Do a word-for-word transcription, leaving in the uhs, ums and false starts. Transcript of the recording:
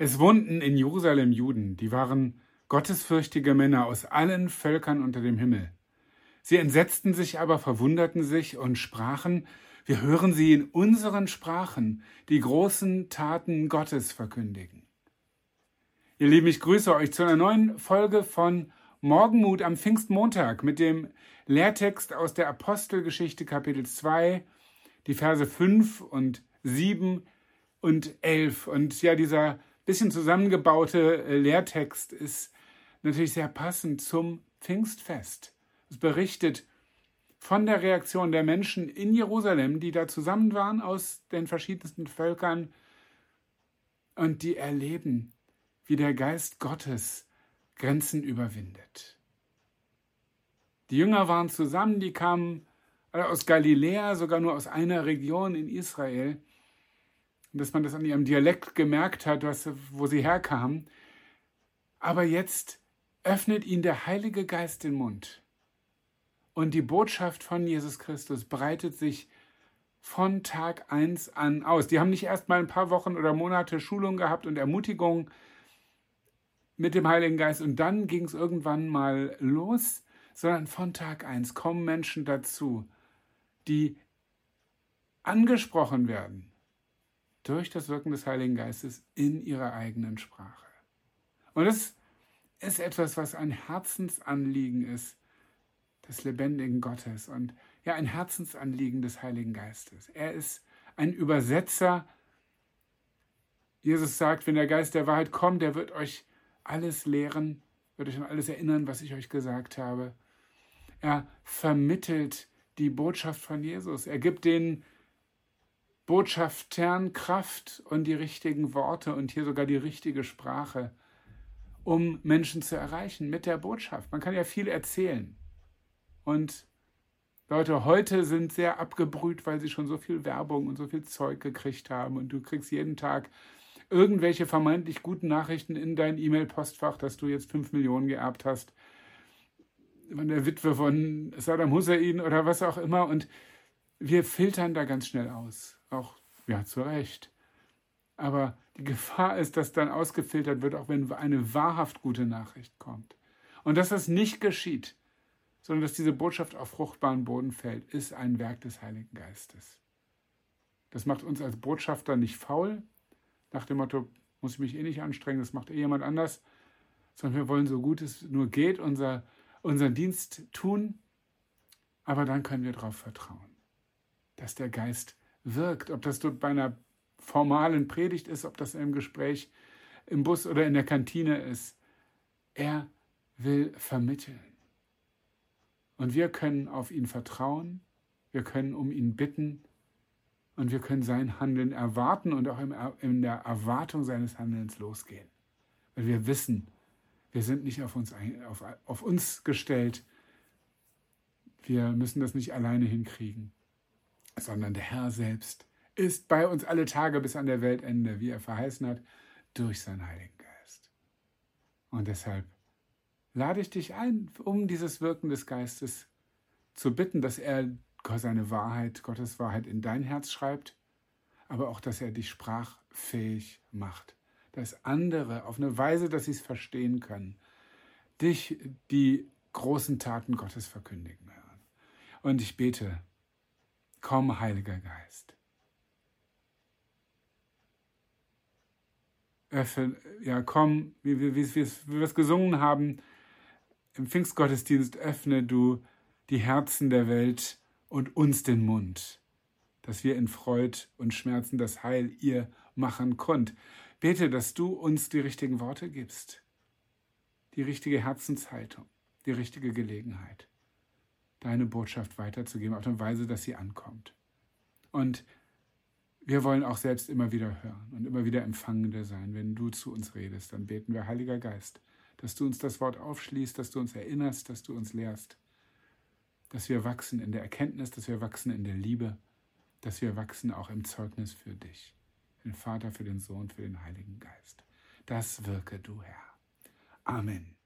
Es wohnten in Jerusalem Juden, die waren gottesfürchtige Männer aus allen Völkern unter dem Himmel. Sie entsetzten sich aber, verwunderten sich und sprachen: Wir hören sie in unseren Sprachen die großen Taten Gottes verkündigen. Ihr Lieben, ich grüße euch zu einer neuen Folge von Morgenmut am Pfingstmontag mit dem Lehrtext aus der Apostelgeschichte Kapitel zwei, die Verse fünf und sieben und elf. Und ja, dieser bisschen zusammengebaute Lehrtext ist natürlich sehr passend zum Pfingstfest. Es berichtet von der Reaktion der Menschen in Jerusalem, die da zusammen waren aus den verschiedensten Völkern und die erleben, wie der Geist Gottes Grenzen überwindet. Die Jünger waren zusammen, die kamen alle aus Galiläa, sogar nur aus einer Region in Israel. Und dass man das an ihrem Dialekt gemerkt hat, was, wo sie herkamen. Aber jetzt öffnet ihnen der Heilige Geist den Mund. Und die Botschaft von Jesus Christus breitet sich von Tag eins an aus. Die haben nicht erst mal ein paar Wochen oder Monate Schulung gehabt und Ermutigung mit dem Heiligen Geist und dann ging es irgendwann mal los, sondern von Tag eins kommen Menschen dazu, die angesprochen werden durch das Wirken des Heiligen Geistes in ihrer eigenen Sprache. Und das ist etwas, was ein Herzensanliegen ist des lebendigen Gottes und ja, ein Herzensanliegen des Heiligen Geistes. Er ist ein Übersetzer. Jesus sagt, wenn der Geist der Wahrheit kommt, der wird euch alles lehren, wird euch an alles erinnern, was ich euch gesagt habe. Er vermittelt die Botschaft von Jesus. Er gibt den Botschaftern Kraft und die richtigen Worte und hier sogar die richtige Sprache, um Menschen zu erreichen mit der Botschaft. Man kann ja viel erzählen. Und Leute heute sind sehr abgebrüht, weil sie schon so viel Werbung und so viel Zeug gekriegt haben. Und du kriegst jeden Tag irgendwelche vermeintlich guten Nachrichten in dein E-Mail-Postfach, dass du jetzt fünf Millionen geerbt hast von der Witwe von Saddam Hussein oder was auch immer. Und wir filtern da ganz schnell aus. Auch, ja, zu Recht. Aber die Gefahr ist, dass dann ausgefiltert wird, auch wenn eine wahrhaft gute Nachricht kommt. Und dass das nicht geschieht, sondern dass diese Botschaft auf fruchtbaren Boden fällt, ist ein Werk des Heiligen Geistes. Das macht uns als Botschafter nicht faul, nach dem Motto, muss ich mich eh nicht anstrengen, das macht eh jemand anders, sondern wir wollen so gut es nur geht unser, unseren Dienst tun, aber dann können wir darauf vertrauen, dass der Geist wirkt, ob das bei einer formalen Predigt ist, ob das im Gespräch im Bus oder in der Kantine ist. Er will vermitteln. Und wir können auf ihn vertrauen, wir können um ihn bitten und wir können sein Handeln erwarten und auch in der Erwartung seines Handelns losgehen. Weil wir wissen, wir sind nicht auf uns, auf, auf uns gestellt, wir müssen das nicht alleine hinkriegen, sondern der Herr selbst ist bei uns alle Tage bis an der Weltende, wie er verheißen hat, durch seinen Heiligen Geist. Und deshalb lade ich dich ein, um dieses Wirken des Geistes zu bitten, dass er seine Wahrheit, Gottes Wahrheit in dein Herz schreibt, aber auch, dass er dich sprachfähig macht, dass andere auf eine Weise, dass sie es verstehen können, dich die großen Taten Gottes verkündigen hören. Und ich bete, komm, Heiliger Geist. Öffne, ja, komm, wie, wie, wie, wie wir es gesungen haben, im Pfingstgottesdienst öffne du die Herzen der Welt und uns den Mund, dass wir in Freud und Schmerzen das Heil ihr machen konnt. Bete, dass du uns die richtigen Worte gibst, die richtige Herzenshaltung, die richtige Gelegenheit, deine Botschaft weiterzugeben, auf eine Weise, dass sie ankommt. Und wir wollen auch selbst immer wieder hören und immer wieder Empfangende sein. Wenn du zu uns redest, dann beten wir, Heiliger Geist, dass du uns das Wort aufschließt, dass du uns erinnerst, dass du uns lehrst, dass wir wachsen in der Erkenntnis, dass wir wachsen in der Liebe, dass wir wachsen auch im Zeugnis für dich, für den Vater, für den Sohn, für den Heiligen Geist. Das wirke du, Herr. Amen.